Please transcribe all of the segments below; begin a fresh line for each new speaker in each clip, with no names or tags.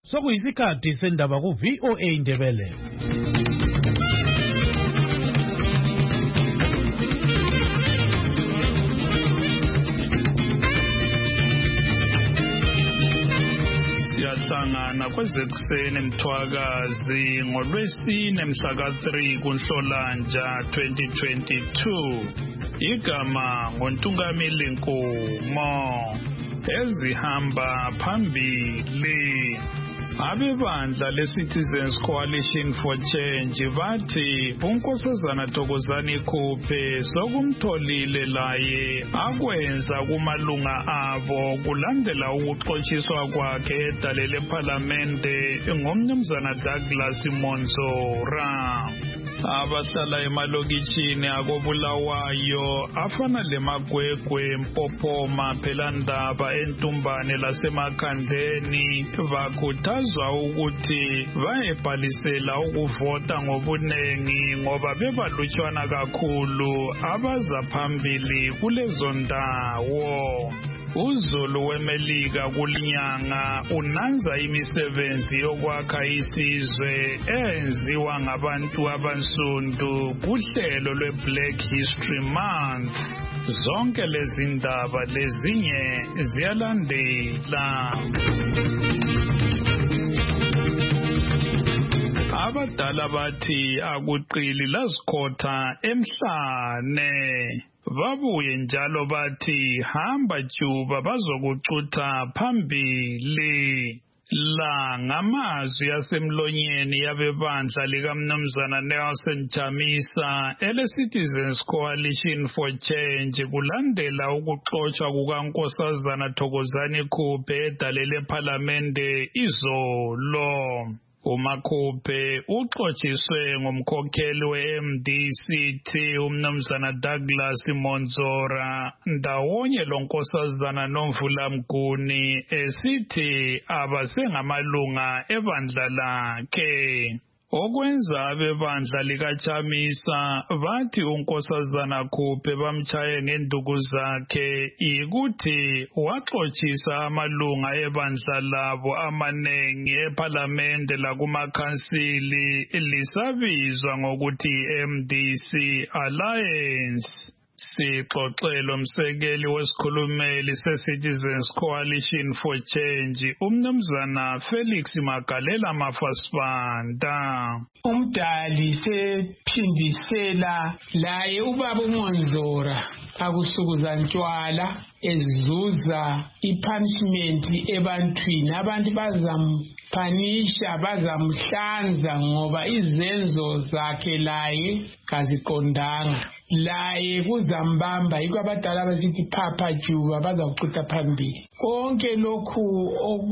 Sokuyisikhathi sendaba ku VOA Indebele.
Siyahlangana kwezekuseni Mthwakazi ngoLwesine mhla ka-3 kuNhlolanja 2022. Igama ngoNtungamili Nkomo. Ezihamba phambili. Abebandla leCitizens Coalition for Change bathi uNkosazana Thokozani Khuphe sokumtholile laye akwenza kumalunga abo kulandela ukuxotshiswa kwakhe edale leParlamente ngomnumzana Douglas Monzora. Abahlala emalokitshini akobulawayo afana leMagwegwe, Mpophoma, Phelandaba, eNtumbane laseMakhandeni bakhuthazwa ukuthi bayebhalisela ukuvota ngobunengi ngoba bebalutshwana kakhulu abaza phambili kulezo ndawo. uZulu weMelika kulinyanga unanza imisebenzi yokwakha isizwe enziwa ngabantu abansundu kuhlelo lweBlack History Month. Zonke lezi ndaba lezinye ziyalandela. Abadala bathi akuqili lazikhotha emhlane. Babuye njalo bathi hamba Juba bazokucutha phambili. La ngamazwi yasemlonyeni yabebandla likaMnumzana Nelson Chamisa ele-Citizens Coalition for Change kulandela ukuxotshwa kukaNkosazana Thokozani Khuphe edale leParlamente izolo. uMakhuphe uxotshiswe ngumkhokheli we-MDC umnumzana Douglas Monzora ndawonye loNkosazana Nomvula Mguni esithi abasengamalunga ebandla lakhe. Okwenza abebandla likaChamisa bathi uNkosazana Khuphe bamtshaye ngenduku zakhe ikuthi waxotsisa amalunga ebandla labo amanengi eParlamente lakumakhansili lisabizwa ngokuthi MDC Alliance. Sixoxelo msekeli wesikhulumeli seCitizens Coalition for Change umnumzana Felix Magalela Mafasibanda.
Umdali sephindisela laye ubaba uMonzora akusukuza ntshwala ezuza ipunishment ebantwini. Abantu bazamphanisha bazamhlanza ngoba izenzo zakhe laye kaziqondanga. Laye kuzambamba yiko abadala basithi phapha Juba bazakucutha phambili. Konke lokhu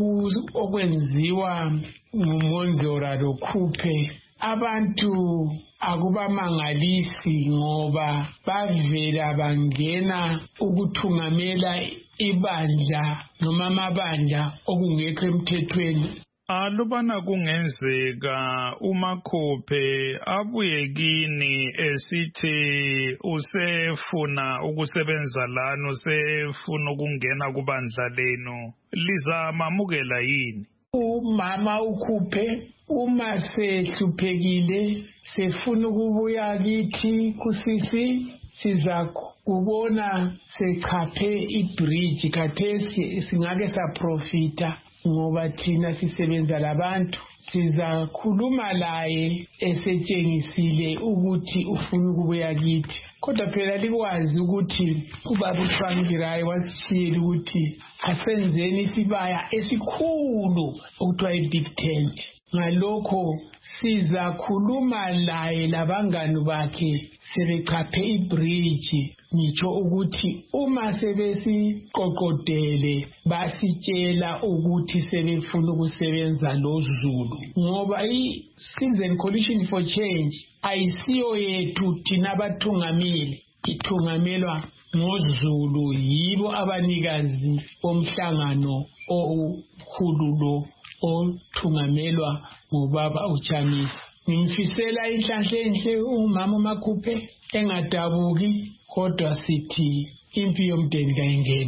okwenziwa nguMonzora loKhuphe abantu akubamangalisi ngoba bavela bangena ukuthungamela ibandla noma amabandla okungekho emthethweni.
Alubana kungenzeka uMakhuphe abuye kini esithi usefuna ukusebenza lana usefuna ukungena kubandla lenu lizamamukela yini?
Umama uKhuphe uma sehluphekile sefuna ukubuya kithi kusisi siza kubona sechaphe ibridge kathesi singake saprofita ngoba thina sisebenza labantu. Sizakhuluma laye esetshengisile ukuthi ufuna ukubuya kithi. Kodwa phela likwazi ukuthi ubaba uThwangirayi wasishiyela ukuthi asenzeni isibaya esikhulu okuthiwa iBig Tent. Ngalokho sizakhuluma laye labangani bakhe sebechaphe ibridge. Ngitsho ukuthi uma sebesiqoqodele basitshela ukuthi sebefuna ukusebenza loZulu ngoba iCitizen Coalition for Change ayisiyo yethu thina abathungameli, ithungamelwa ngoZulu, yibo abanikazi bomhlangano okhulu lo othungamelwa ngubaba uChamisa. Ngimfisela inhlanhla enhle umama uMakhuphe engadabuki kodwa sithi impi yomndeni kayingena.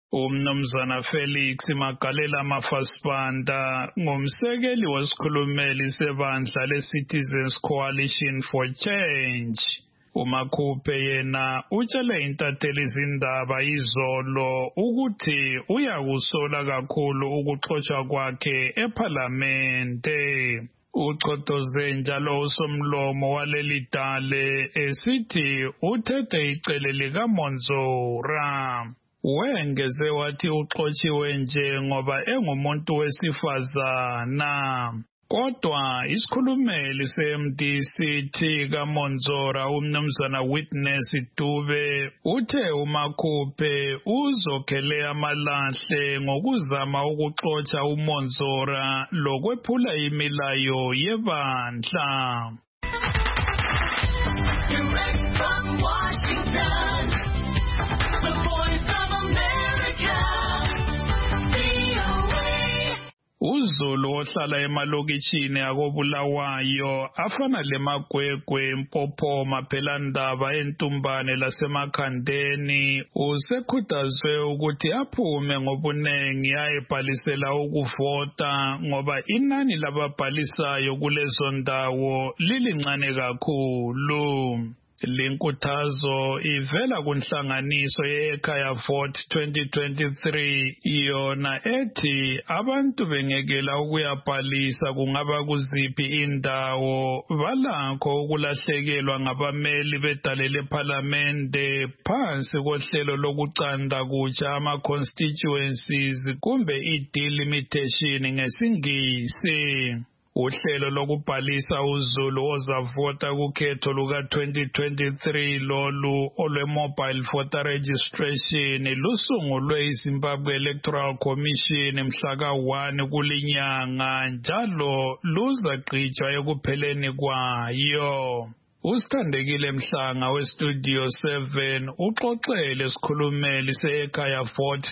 Umnumzana Felix Magalela Mafasipanta ngumsekeli wesikhulumeli sebandla le-Citizens Coalition for Change. uMakhuphe yena utshele intatheli izindaba izolo ukuthi uyakusola kakhulu ukuxoshwa kwakhe ephalamende. Uchotoze njalo usomlomo waleli dale esithi uthethe icele likaMonzora. Wengeze wathi uxotshiwe nje ngoba engumuntu wesifazana. Kodwa isikhulumeli se-MDC kaMonzora umnumzana Witness Dube uthe uMakhuphe uzokhele amalahle ngokuzama ukuxotsha uMonzora lokwephula imilayo yebandla. Direct from Washington, the Voice of America. uZulu ohlala emalokitshini akobulawayo afana leMagwegwe, Mpophoma, Phelandaba, eNtumbane laseMakhandeni usekhuthazwe ukuthi aphume ngobunengi ayebhalisela ukuvota ngoba inani lababhalisayo kulezo ndawo lilincane kakhulu. Linkuthazo ivela kunhlanganiso ye-Ekhaya Vote 2023 yona ethi abantu bengekela ukuyabhalisa kungaba kuziphi indawo balakho ukulahlekelwa ngabameli bedale lephalamende phansi kohlelo lokucanda kutsha ama-constituencies kumbe i-delimitation ngesingisi. Uhlelo lokubhalisa uZulu ozavota kukhetho luka-2023 lolu olwe-Mobile Voter Registration lusungulwe iZimbabwe Electoral Commission mhla ka-1 kulinyanga njalo luzagqitshwa ekupheleni kwayo. Usithandekile Mhlanga weStudio 7 uxoxele isikhulumeli se-Ekhaya Vote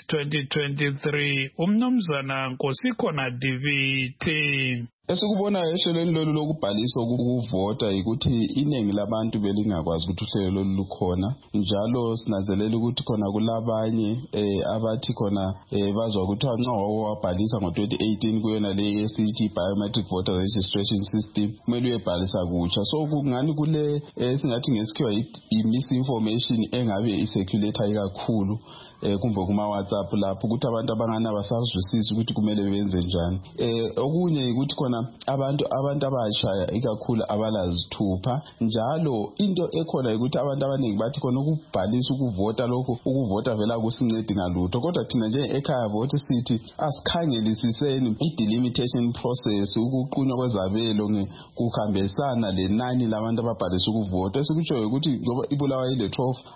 2023 umnumzana Nkosikhona Divithi.
Esikubonayo ehlelweni lolu lokubhaliswa ukuvota ukuthi iningi labantu belingakwazi ukuthi uhlelo lolu lukhona njalo sinanzelela ukuthi khona kulabanye abathi khona bazwa ukuthi nxa wabhalisa ngo-2018 kuyona le esithi biometric voter registration system kumele uyebhalisa kutsha. So kungani kule singathi ngesikhiwa i-misinformation engabe iseculator kakhulu kumbe kuma WhatsApp lapho ukuthi abantu abangana basazwisisi ukuthi kumele benze njani. Okunye ukuthi khona abantu abashaya ikakhulu abalazithupha njalo into ekhona ukuthi abantu abaningi bathi khona ukubhalisa ukuvota lokho ukuvota vela kusincedi ngalutho kodwa thina nje ekhaya vote sithi asikhangelisiseni i-delimitation process ukuqunywa kwezabelo kuhambisana lenani labantu ababhalisa ukuvota. Esikutshoyo ukuthi ngoba ibulawa ile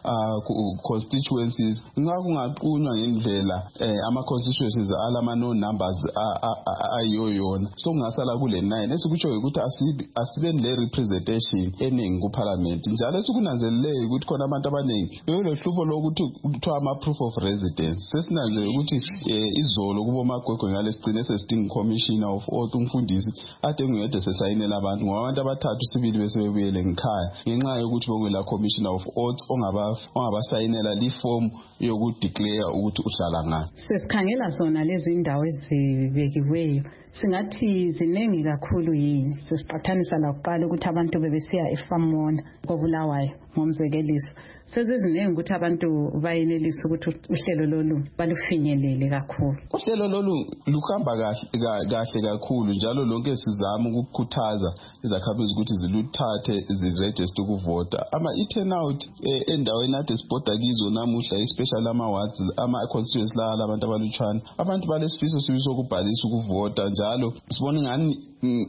12 constituencies kungaqunywa ngendlela ama-constituencies alama no numbers ayiyoyona so kungasala kule 9 esikutshoyo ukuthi asibe le representation eningi kuparliament njalo esikunanzeleleyo ukuthi khona abantu abaningi bebelohlupho lokuthi kuthiwa ama-proof of residence. Sesinanzele ukuthi izolo kubo Magwegwe ngalesicine sesidinga commissioner of oath umfundisi ade nguyede sesayinela abantu ngoba abantu abathathu sibili besebebuyele ngekhaya ngenxa yokuthi bongela commissioner of oath ongabasayinela li-form yokudeclare ukuthi uhlala ngani.
Sesikhangela zona lezi indawo ezibekiweyo singathi ziningi kakhulu yini. Sesiqathanisa la kuqala ukuthi abantu bebesiya eFamona koBulawayo ngomzekeliso seziningi ukuthi abantu bayenelisa ukuthi uhlelo lolu balufinyelele kakhulu.
Uhlelo lolu luhamba kahle kakhulu njalo lonke sizama ukukhuthaza izakhamizi ukuthi ziluthathe ziregister ukuvota. I-turnout endaweni ade sibhoda kizo namuhla especially ama-wards ama-constituencies la abantu abalutshwana abantu balesifiso sibiso ukubhalisa ukuvota njalo sibona ngani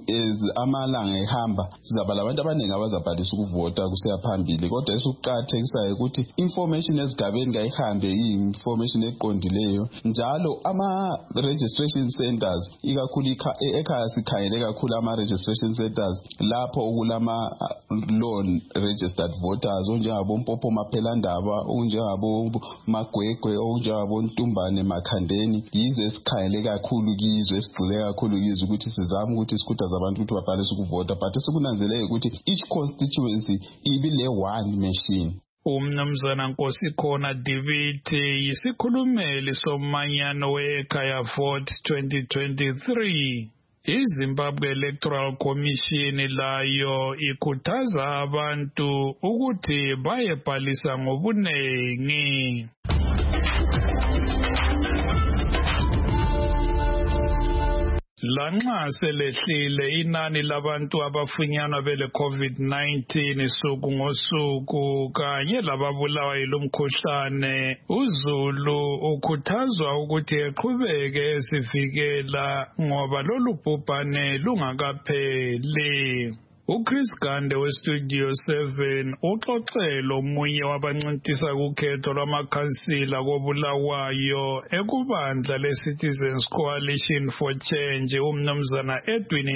amalanga ehamba sizaba labantu abaningi abazabhalisa ukuvota kuseya phambili kodwa esukuqathekisayo ukuthi information ezigabeni kayihambe i-information eqondileyo njalo ama-registration centers ikakhulu ekhaya sikhangele kakhulu ama-registration centers lapho okulama-law registered voters onjengabo Mpophoma, Phelandaba onjengabo Magwegwe onjengabo Ntumbane, Makhandeni yizo esikhangele kakhulu kizo esigxile kakhulu kizo ukuthi sizame ukuthi sikhuthaza abantu ukuthi babhalise ukuvota but esikunanzeleke ukuthi each constituency ibile one machine.
Umnumzana Nkosikhona Diviti yisikhulumeli somanyano we-Ekhaya Vote 2023. iZimbabwe Electoral Commission layo ikhuthaza abantu ukuthi bayebhalisa ngobunengi. Lanxa selehlile inani labantu abafunyanwa bele COVID-19 suku ngosuku kanye lababulawa yilomkhuhlane, uZulu ukhuthazwa ukuthi eqhubeke esivikela ngoba lolu bhubhane lungakapheli. uChris Gande weStudio 7 uxoxele omunye wabancintisa kukhetho lwamakhansila kobulawayo ekubandla leCitizens Coalition for Change umnumzana Edwin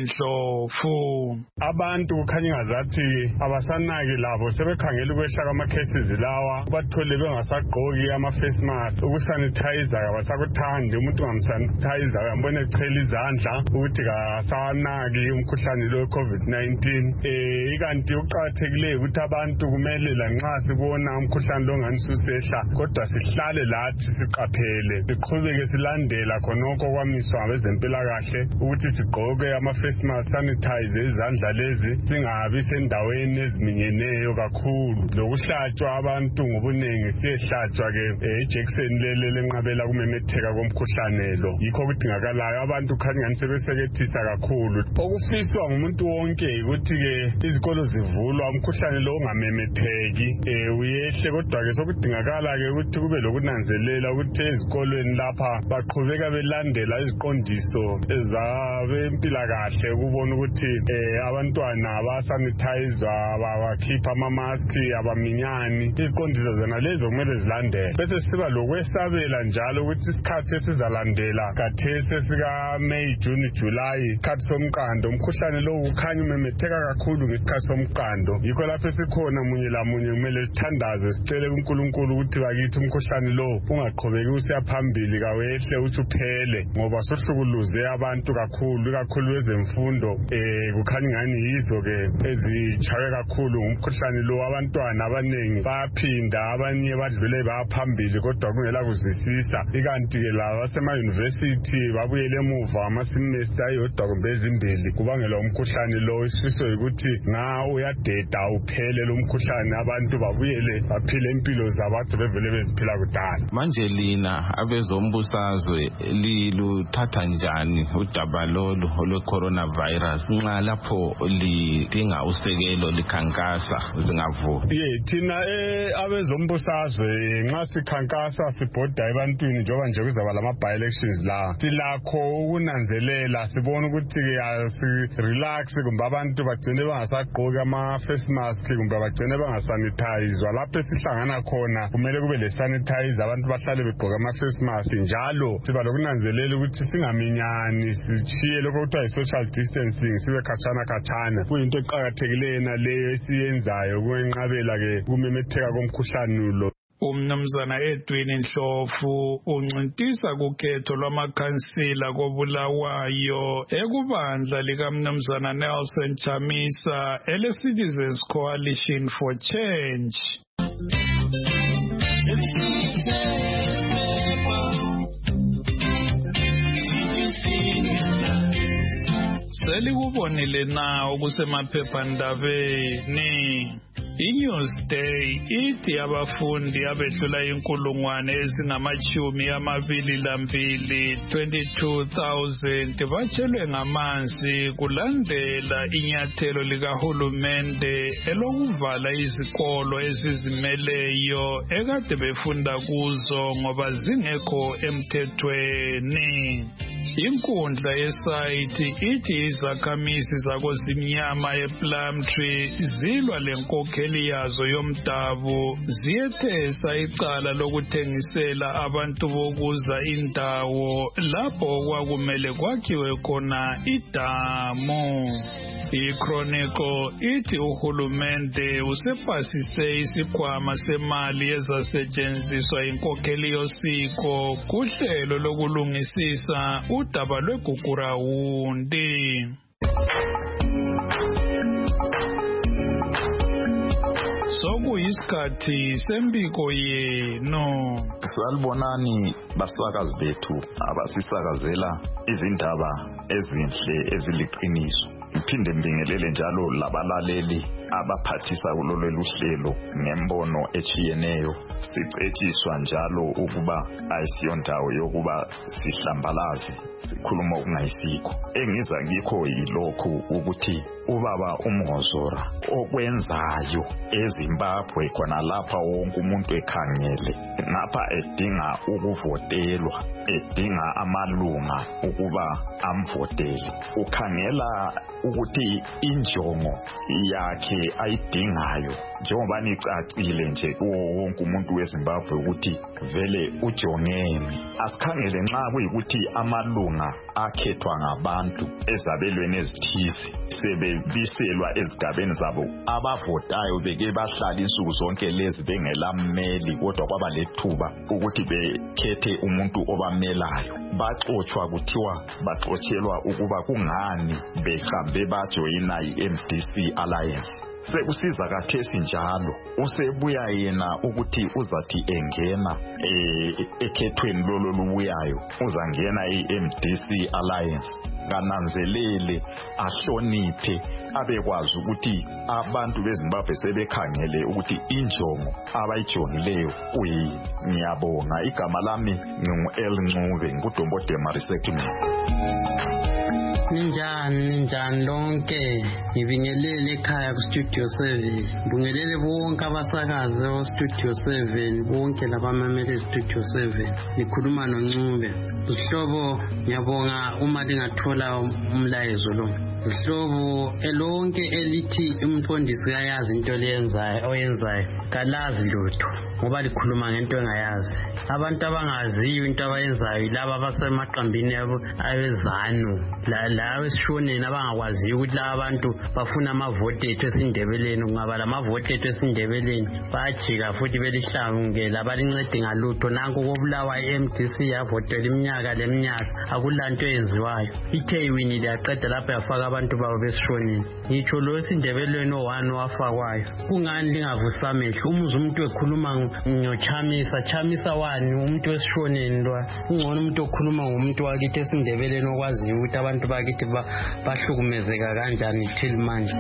Ndlovu.
Abantu kukhanya ngazathi abasanaki labo sebekhangela ukwehla kwama-cases lawa bathole bengasagqoki ama-face mask, ukusanitizer abasakuthandi, umuntu ungamsanitizer uyambona echela izandla ukuthi kasanaki umkhuhlane lo COVID-19. Ikanti uqakathekileyo ukuthi abantu kumele lanxa sibona umkhuhlane lo ngani susehla kodwa sihlale lathi siqaphele, siqhubeke silandela khonokho kwamiswa ngabezempilakahle ukuthi sigqoke ama-face mask, sanitize izandla lezi, singabi sendaweni eziminyeneyo kakhulu, lokuhlatshwa abantu ngobunengi siyehlatshwa-ke ijekiseni lele lenqabela kumemetheka komkhuhlane lo. Yikho kudingakalayo abantu khanya ngani sebesekethisa kakhulu. Okufiswa ngumuntu wonke ukuthi izikolo zivulwa umkhuhlane lo ungamemetheki uyehle, kodwa-ke sokudingakala-ke ukuthi kube lokunanzelela ukuthi ezikolweni lapha baqhubeka belandela iziqondiso ezabempilakahle ukubona ukuthi abantwana basanithayizwa, bakhipha amamaski, abaminyani. Iziqondiso zona lezo kumele zilandele. Bese siba lokwesabela njalo ukuthi isikhathi esizalandela kathesi sika-May, June, July, isikhathi somqando, umkhuhlane lo ukhanya umemetheka kakhulu ngesikhathi somqando. Yikho lapho esikhona munye lamunye kumele sithandaze sicele kuNkulunkulu ukuthi bakithi umkhuhlane lo ungaqhubeki usiya phambili, kawehle uthi uphele, ngoba sohlukuluze abantu kakhulu ezemfundo. Kukhanya ngani yizo-ke ezitshaywe kakhulu ngumkhuhlane lo. Abantwana abaningi bayaphinda, abanye badlule bayaphambili kodwa kungela kuzwisisa. Ikanti-ke laba basema-university babuyele emuva amasemester ayodwa kumbe ezimbili kubangelwa umkhuhlane lo. Isifiso ukuthi nga uyadeda uphele lo mkhuhlane, abantu babuyele baphile impilo zabantu bevele beziphila kudala.
Manje lina abezombusazwe liluthatha njani udaba lolu olwe-coronavirus nxa lapho lidinga usekelo likhankasa zingavuka?
Thina abezombusazwe nxa sikhankasa sibhoda ebantwini njengoba nje kuzaba lama-by-elections la, silakho ukunanzelela sibona ukuthi asirelax kumbe abantu bagcine bangasagqoki ama-face mask kumbe bagcine bangasanithayizwa. Lapho esihlangana khona kumele kube le-sanitizer, abantu bahlale begqoke ama-face mask njalo. Siba lokunanzelela ukuthi singaminyani, sishiye lokho kuthiwa yi-social distancing, sibe khatshana. Kuyinto eqakathekileyo naleyo esiyenzayo ukwenqabela-ke ukumemetheka komkhuhlane lo.
Umnumzana Edwin Ndlovu uncintisa kukhetho lwamakhansila kobulawayo ekubandla likaMnumzana Nelson Chamisa ele-Citizens Coalition for Change. Selikubonile na okusemaphephandabeni. iNewsday ithi abafundi abedlula inkulungwane ezingama-22 22,000 batshelwe ngamanzi kulandela inyathelo likahulumende elokuvala izikolo ezizimeleyo ekade befunda kuzo ngoba zingekho emthethweni. Inkundla yesayithi ithi izakhamizi zakozimnyama ePlumtree zilwa lenkokheli yazo yomdabu ziyethesa icala lokuthengisela abantu bokuza indawo lapho kwakumele kwakhiwe khona idamu. iChronicle ithi uhulumende usepasise isikhwama semali ezasetshenziswa inkokheli yosiko kuhlelo lokulungisisa udaba lweGugurawundi. sokuyisikhathi sembiko yenu.
Salibonani basakazi bethu abasisakazela izindaba ezinhle eziliqiniso. Ngiphinde ngibingelele njalo labalaleli abaphathisa kulolu luhlelo ngembono echiyeneyo. Sicetshiswa njalo ukuba ayisiyo ndawo yokuba sihlambalaze sikhuluma okungayisikho. Engiza ngikho yilokhu ukuthi ubaba uMngozora okwenzayo eZimbabwe khona lapha wonke umuntu ekhangele ngapha edinga ukuvotelwa, edinga amalunga ukuba amvotele. Ukhangela ukuthi injongo yakhe ayidingayo njengoba nicacile nje kuwo wonke umuntu weZimbabwe ukuthi vele ujongeni. Asikhangele nxa kuyikuthi amalunga akhethwa ngabantu ezabelweni ezithize sebebiselwa ezigabeni zabo, abavotayo beke bahlala insuku zonke lezi bengelammeli kodwa kwaba lethuba ukuthi bekhethe umuntu obamelayo. Baxotshwa kuthiwa baxotshelwa ukuba kungani behambe bajoyina i-MDC Alliance. Sekusiza kathesi njalo usebuya yena ukuthi uzathi engena ekhethweni lolo lubuyayo uzangena i-MDC Alliance. Kananzelele ahloniphe abekwazi ukuthi abantu beZimbabwe sebekhangele ukuthi injongo abayijongileyo kuyini. Ngiyabonga. Igama lami ngingu-El Ncube, nguDombode Marisekhulumi.
Ninjani lonke, ngibingelele ekhaya ku-Studio 7, ngibingelele bonke abasakazi o-Studio 7, bonke labamamele e-Studio 7, ngikhuluma noNcube. Sihlobo, ngiyabonga uma lingathola umlayezo lo. Sihlobo elonke elithi umfundisi uyayazi into oyenzayo, kalazi lutho ngoba likhuluma ngento engayazi. Abantu abangaziyo into abayenzayo laba abasemaqambini awezanu la esishoneni abangakwaziyo ukuthi la abantu bafuna amavoti ethu esindebeleni. Kungaba lamavoti ethu esindebeleni bajika futhi belihlangela abalincedi ngalutho. Nanku kobulawa i-MDC yavotela iminyaka leminyaka, akulanto eyenziwayo. Ithe iwinile yaqeda lapho yafaka abantu babo besishoneni. Ngitsho lo esindebeleni o-1 wafakwayo. Kungani lingavusa amehlo umuze umuntu ekhuluma ngochamisa wani umuntu wesishoneni lo? Ungcono umuntu okhuluma ngomuntu wakithi esindebeleni okwaziyo ukuthi abantu bakithi bahlukumezeka kanjani till manje.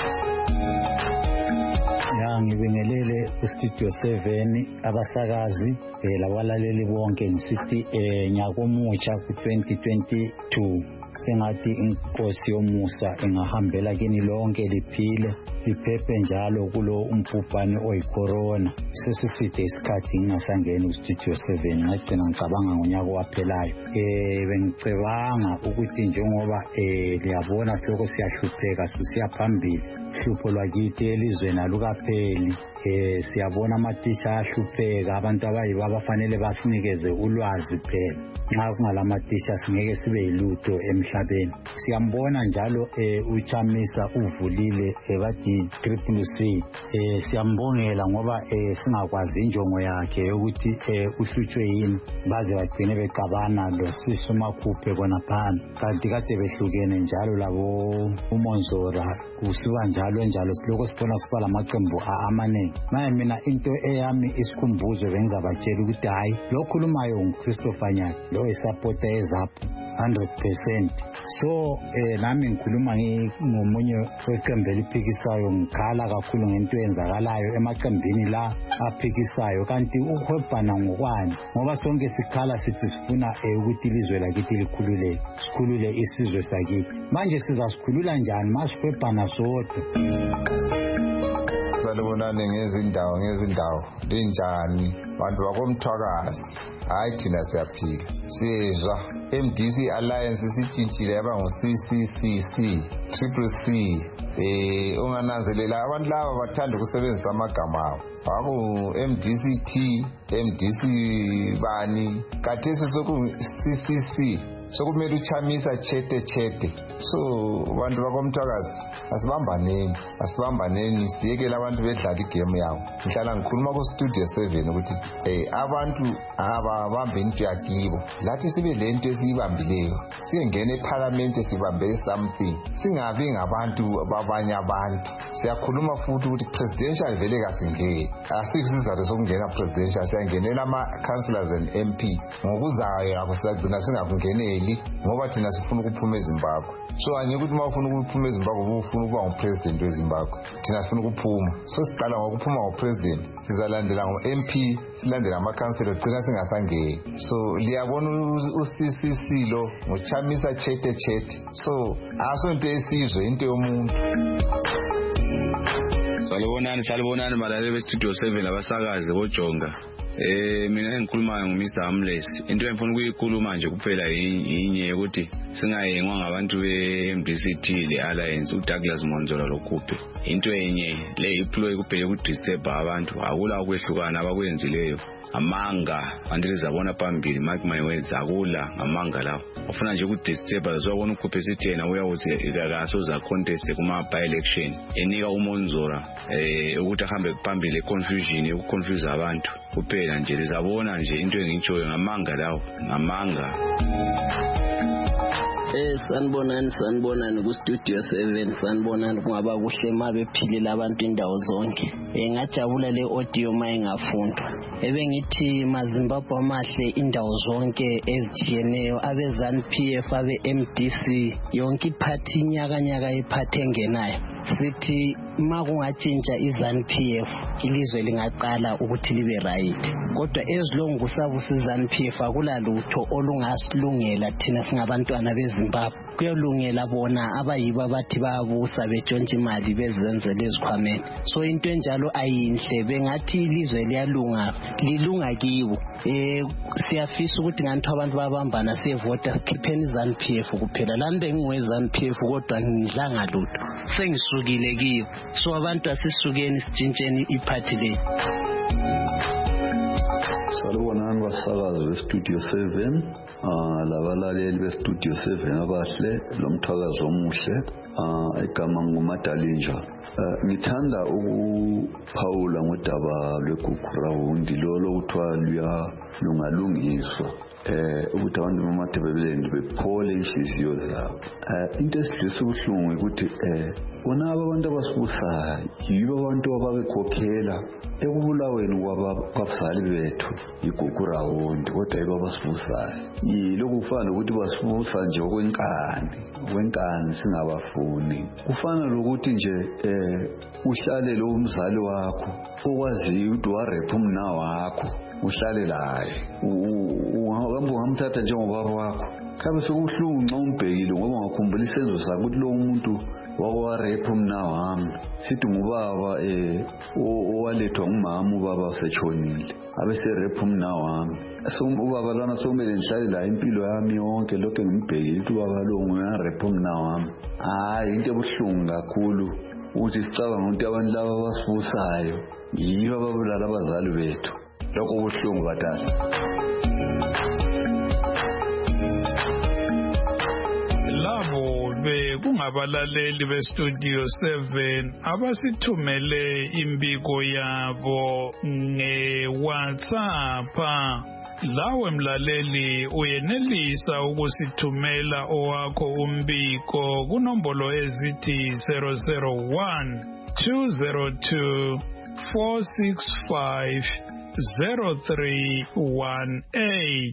Ngibingelele ku-Studio 7 abasakazi labalaleli bonke. Ngisithi nyakomutsha ku-2022 sengathi inkosi yomusa ingahambela kini lonke liphile liphephe njalo kulo umbhubhane oyicorona. Sesiside isikhathi ngingasangeni ku-Studio 7 ngagcina ngicabanga ngonyaka owaphelayo. Bengicabanga ukuthi njengoba liyabona siloko siyahlupheka sisiya phambili, uhlupho lwakithi elizweni alukapheli. Siyabona amatisha ahlupheka, abantu abayibo abafanele basinikeze ulwazi phela. Nxa kungalamatisha singeke sibe yilutho emhlabeni. Siyambona njalo uChamisa uvulile bathi CCC. Siyambongela ngoba singakwazi injongo yakhe yokuthi uhlutshwe yini baze bagcine becabana lo sisumakhuphe kona phana. Kanti kade behlukene njalo labo uMngozora kusiba njalo siloko sibona siba lamaqembu amanengi. Manje mina into eyami isikhumbuzo bengizabatshela ukuthi hayi lo khulumayo nguChristopher Nyati lo isupporter eZAPU 100%. So nami ngikhuluma ngomunye weqembu eliphikisayo, ngikhala kakhulu ngento eyenzakalayo emaqembini la aphikisayo. Kanti ukhwebhana ngokwani? Ngoba sonke sikhala sithi sifuna ukuthi ilizwe lakithi likhululeke, sikhulule isizwe sakithi. Manje sizasikhulula njani masikhwebhana sodwa?
Salibonani ngezindawo linjani bantu bakomthwakazi? Hayi thina siyaphila sizwa MDC Alliance sitshintshile yaba ngu-CCC ungananzelela abantu laba bathanda ukusebenzisa amagama abo aku-MDCT MDC bani kathesi soku-CCC sokumele uchamisa chete. So bantu bakomthakazi asibambaneni siyekele abantu bedlala igame yawo. Ngihlala ngikhuluma ku Studio 7 ukuthi abantu ababambe into yakibo. Lathi sibe lento esiyibambileyo. Singene eParliament sibambe something. Singabi ngabantu babanye abantu. Siyakhuluma futhi ukuthi presidential vele kasingene. Asisizathu sokungena presidential siyangenela ama councillors and MP. Ngokuzayo akusagcina singakungeneli ngoba thina sifuna ukuphuma eZimbabwe. So anyekuthi mawufuna ukuphuma eZimbabwe ufuna ukuba ngupresident weZimbabwe. Thina sifuna ukuphuma. So siqala ngokuphuma ngopresident. Sizalandela ngo-MP, silandela ama-councillors gcina singasangeni. So liyabona uCCC lo ngochamisa chete. So asonto esizwe into yomuntu.
Salibonani malaleli beStudio 7 abasakazi boJonga. Mina ngikhuluma ngoMr Hamless. Into engifuna ukuyikhuluma nje kuphela yinye ukuthi singayengwa ngabantu beMDCT leAlliance uDouglas Monzola lokhuphe. Into enye le iploy kuphela ukudisturb abantu. Akula ukwehlukana abakwenzileyo. Amanga andile zabona phambili mark my words akula ngamanga lawo ufuna nje ukudisturb zobona ukhuphe sithi yena uyawuthi akaso za contest kuma by election enika uMonzora ukuthi ahambe phambili confusion ukuconfuse abantu kuphela nje lizabona nje into engitshoyo ngamanga lawo ngamanga.
Sanibonani ku Studio 7 sanibonani kungaba kuhle mabe philile abantu indawo zonke. Ngajabula le audio mayingafundwa. Ebengithi maZimbabwe amahle indawo zonke ezitshiyeneyo abe ZANU-PF abe MDC yonke iphathi nyaka iphathi engenayo. Sithi makungatshintsha iZANU-PF ilizwe lingaqala ukuthi libe right. Kodwa ezilongu kusabusa iZANU-PF akulalutho olungasilungela thina singabantwana beZimbabwe. Kuyolungela bona abayiba bathi bayabusa betshontsha imali bezenzele ezikhwameni. So into enjalo ayinhle bengathi ilizwe lilunga kibo. Siyafisa ukuthi nganthu abantu babambana siyevota sikhipheni iZANU-PF kuphela. Lami bengiwe ZANU-PF kodwa ngidlanga lutho. Sengisukile kiyo. So abantu asisukeni sitshintsheni iphathi le.
Salibonani basakazi beStudio 7 labalaleli beStudio 7 abahle lomthakazo omuhle igama nguMadalinja. Ngithanda ukuphawula ngodaba lweGugurawundi lolo kuthiwa lungalungiswa ukuthi abantu bemathebeleni bephole inhliziyo zabo. Into esidlisa ubuhlungu ukuthi bona abantu abasibusayo yibo abantu ababekhokhela ekubulaweni kwabazali bethu iGugurawundi kodwa yibo abasibusayo. Yilokhu kufana ukuthi basibusa nje okwenkani singabafuni. Kufana lokuthi nje uhlale lo umzali wakho okwaziyo ukuthi warepha umna wakho uhlale laye ungamthatha njengobaba wakho. Kabe sokuhlungu nxa umbhekile ngoba ngakhumbula isenzo sakho ukuthi lo umuntu wawarepha umna wami sithi ngubaba owalethwa ngumama ubaba usetshonile abeserepha umna wami. Ubaba lana somele ngihlale la impilo yami yonke lokho ngimbhekile ukuthi ubaba lo nguyarepha umna wami. Hayi into ebuhlungu kakhulu ukuthi sicabanga ukuthi abantu laba basibusayo yibo ababulala abazali bethu. Lokho kubuhlungu bathatha.
Labo kungabalaleli beStudio 7 abasithumele imbiko yabo ngeWhatsApp. Lawe mlaleli uyenelisa ukusithumela owakho umbiko kunombolo ezithi 001 202 465 0318.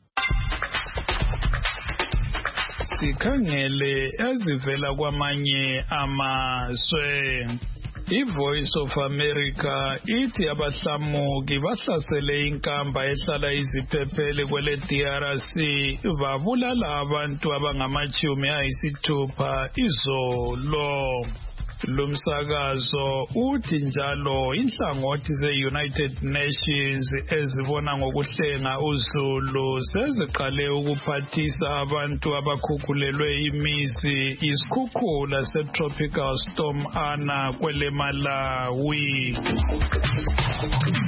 Sikhangele ezivela kwamanye amazwe. iVoice of America ithi abahlamuki bahlasele inkamba ehlala iziphephele kwele DRC babulala abantu abangama-60 izolo. Lumsakazo uthi njalo inhlangothi ze-United Nations ezibona ngokuhlenga uZulu seziqale ukuphathisa abantu abakhukhulelwe imizi isikhukhula se-Tropical Storm Ana kwele Malawi.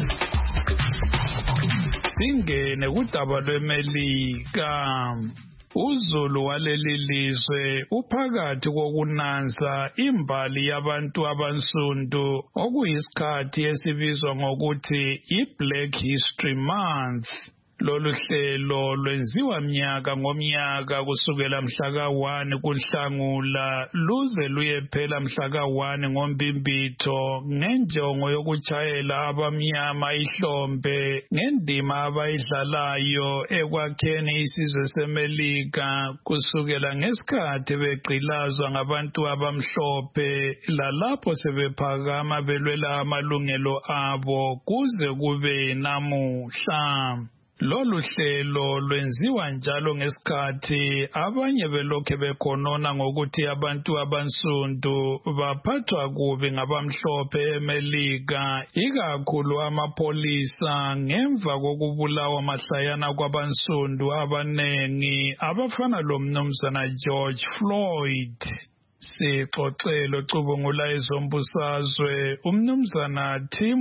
Singene kudaba lweMelika. uZulu waleli lizwe uphakathi kokunanza imbali yabantu abansundu okuyisikhathi esibizwa ngokuthi iBlack History Month. Lolu hlelo lwenziwa mnyaka ngomnyaka kusukela mhla ka-1 kuNhlangula luze luyephela mhla ka-1 ngoMbimbitho ngenjongo yokuchayela abamnyama ihlombe ngendima abayidlalayo ekwakheni isizwe seMelika kusukela ngesikhathi begqilazwa ngabantu abamhlophe lalapho sebephakama belwela amalungelo abo kuze kube namuhla. Lolu hlelo lwenziwa njalo ngesikhathi abanye belokhe bekhonona ngokuthi abantu abansundu baphathwa kubi ngabamhlophe eMelika, ikakhulu amapholisa ngemva kokubulawa mahlayana kwabansundu abanengi abafana lomnumzana George Floyd. Sixoxelo cubungula ezombusazwe umnumzana Tim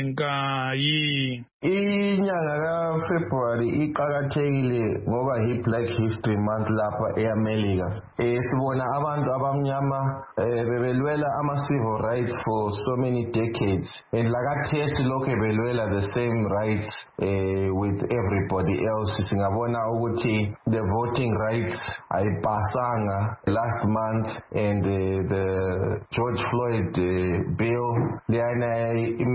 Moringayi.
Inyanga kaFebruary iqakathekile ngoba yi-Black History Month lapha eAmelika. Sibona abantu abamnyama bebelwela ama-civil rights for so many decades, and lakathesi lokhe belwela the same rights with everybody else. Singabona ukuthi the voting rights ayipasanga last month, and the George Floyd bill liyana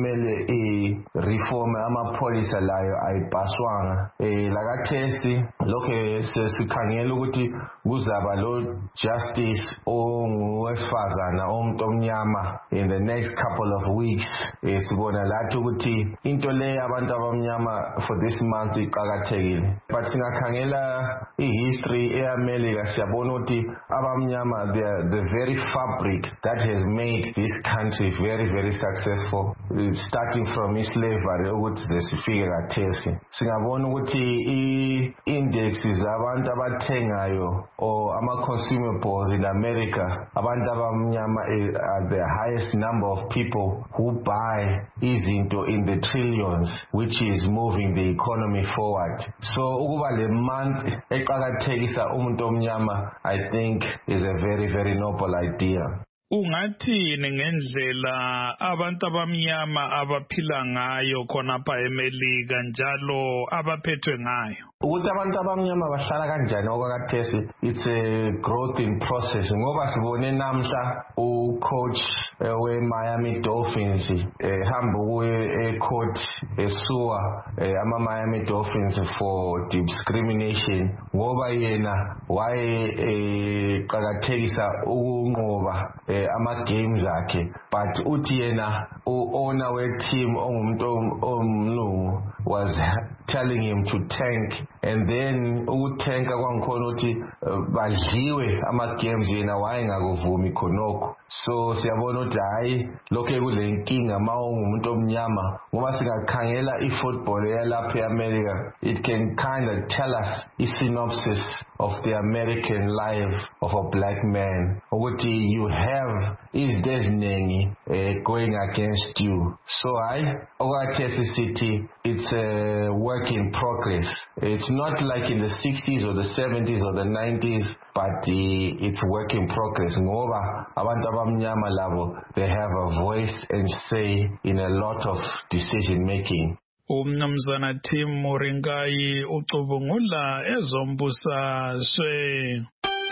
imele reform amapholisa layo ayipaswanga. Lakathesi lokhe sikhangela ukuthi kuzaba lo justice ongowesifazana omuntu omnyama in the next couple of weeks. Sibona lathi ukuthi into le abantu abamnyama for this month iqakathekile, but singakhangela ihistory eAmelika siyabona ukuthi abamnyama they are the very fabric that has made this country very, very successful, starting from slavery ukuthi sifike kathesi. Singabona ukuthi i-index zabantu abathengayo or ama-consumables in America, abantu abamnyama are the highest number of people who buy izinto in the trillions, which is moving the economy forward. So ukuba le month eqakathekisa umuntu omnyama, I think is a very, very noble idea.
Ungathini ngendlela abantu abamnyama abaphila ngayo khonapha eMelika njalo abaphethwe ngayo?
Ukuthi abantu abamnyama bahlala kanjani okwakathesi, it's a growth in process. Ngoba sibone namhla ucoach we-Miami Dolphins hamba kuye e-court esuwa ama-Miami Dolphins for discrimination ngoba yena wayeqakathekisa ukunqoba ama-games akhe, but uthi yena u-owner we-team ongumuntu omlungu was telling him to tank, and then ukuthenka kwangikhona ukuthi badliwe ama-games yena wayengakuvumi khonokho. So siyabona ukuthi hayi lokho kule nkinga ma ungumuntu omnyama, ngoba singakhangela i-football yalapha eAmelika, it can kind of tell us i-synopsis of the American life of a black man, ukuthi you have izinto eziningi going against you. So hayi okwathesi sithi it's a work in progress. It's not like in the 60s or the 70s or the 90s, but it's work in progress. Ngoba abantu abamnyama labo, they have a voice and say in a lot of decision making.
Umnumzana Tim Moringayi ucubungula ezombusazwe.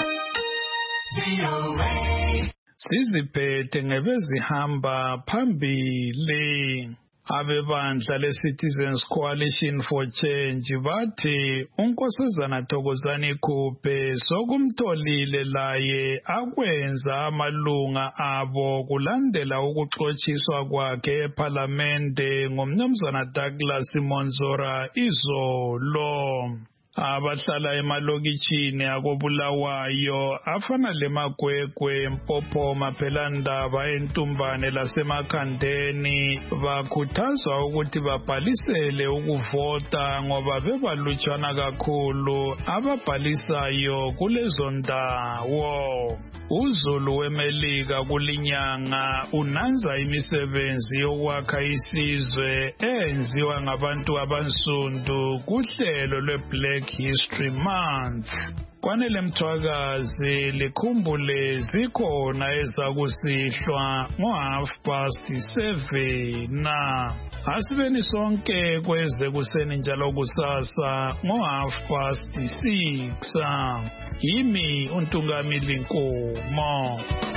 Siziphethe ngebezihamba phambili. Abebandla le-Citizens Coalition for Change bathi uNkosazana Thokozani Khuphe sokumtholile laye akwenza amalunga abo kulandela ukuxotshiswa kwakhe eParliamente ngumnumzana Douglas Monzora izolo. Abahlala emalokitshini akobulawayo afana leMagwegwe, Mpophoma, Phelandaba, eNtumbane laseMakhandeni bakhuthazwa ukuthi babhalisele ukuvota ngoba bebalutshwana kakhulu ababhalisayo kulezo ndawo. uZulu weMelika kulinyanga unanza imisebenzi yokwakha isizwe enziwa ngabantu abansundu kuhlelo lweBlack History Month. Kwanele Mthwakazi likhumbule zikhona ezakusihlwa ngo7:30 na asibeni sonke kweze kuseni njalo kusasa ngo6:30. Yimi uNtungamili Nkomo.